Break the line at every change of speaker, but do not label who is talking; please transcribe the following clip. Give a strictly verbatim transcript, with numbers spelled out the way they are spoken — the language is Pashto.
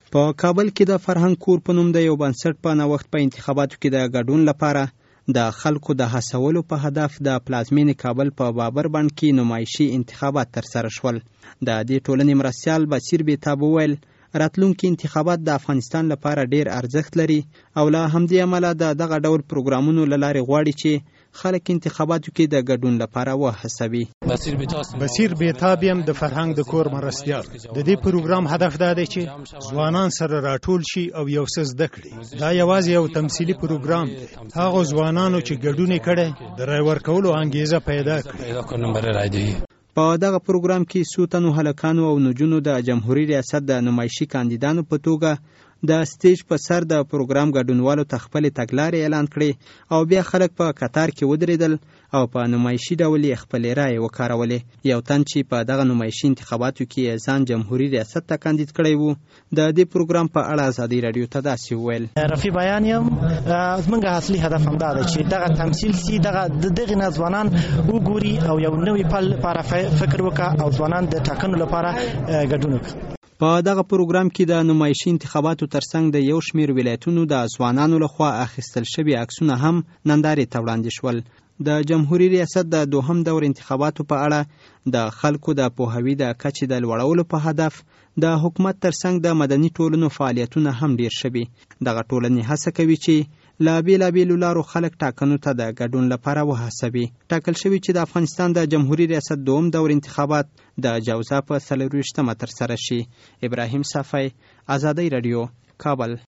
په کابل کې د فرهنګ کور په نوم د یو بنسټ په نوښت په انتخاباتو کې د ګډون لپاره د خلکو د هڅولو په هدف د پلازمینې کابل په بابر بڼ کې نمایشي انتخابات ترسره شول. د دې ټولنې مرستیال بصیر بیتاب وویل راتلونکي انتخابات د افغانستان لپاره ډیر ارزښت لري او له همدې امله د دغه ډول پروګرامونو له لارې غواړي چې خلک انتخاباتو کې د ګډون لپاره وهڅوي.
بصیر بیتاب یم د فرهنګ د کور مرستیال. د دې پروګرام هدف دا دی چې ځوانان سره راټول شي او یو څه زده کړي. دا یوازې یو تمثیلي پروګرام دی. هغه ځوانانو چې ګډون یې کړی د رای ورکولو انګیزه پیدا کړي.
په دغه پروګرام کې څو تنو هلکانو او نجونو د جمهوریت ریاست د نمایشي کاندیدانو په توګه د سټیج په سر د پروګرام ګډونوالو ته خپلې تګلارې اعلان کړې او بیا خلک په قطار کې ودرېدل او په نمایشي ډول یې خپلې رایې وکارولې. یو تن چې په دغه نمایشي انتخاباتو کې ځان جمهوریت ریاست ته کاندید کړی و د دې پروګرام په اړه ازادي راډیو ته داسې وویل:
رفیع بیان یم. زموږ اصلي هدف همدا دی چې دغه تمثیل سي، دغه دغه نه ځوانان وګوري او یو نوی پل لپاره فکر وکړي او ځوانان د ټاکنو لپاره ګډون وکړي.
په دغه پروګرام کې د نمایشي انتخاباتو ترڅنګ د یو شمیر ولایتونو د ځوانانو لخوا اخیستل شوي عکسونه هم نندارې ته وړاندې شول. د جمهوریت ریاست د دوهم دور انتخاباتو په اړه د خلکو د پوهاوي د کچې د لوړولو په هدف د حکومت ترڅنګ د مدني ټولنو فعالیتونه هم ډیر شوي. دغه ټولنې هڅه کوي چې له بېلابېلو لارو خلک ټاکنو ته د ګډون لپاره وهڅوي. ټاکل شوي چې د افغانستان د جمهوریت ریاست دوم دور انتخابات د جوزا په څلرویشتمه ترسره شي. ابراهیم صافی، ازادي راډیو، کابل.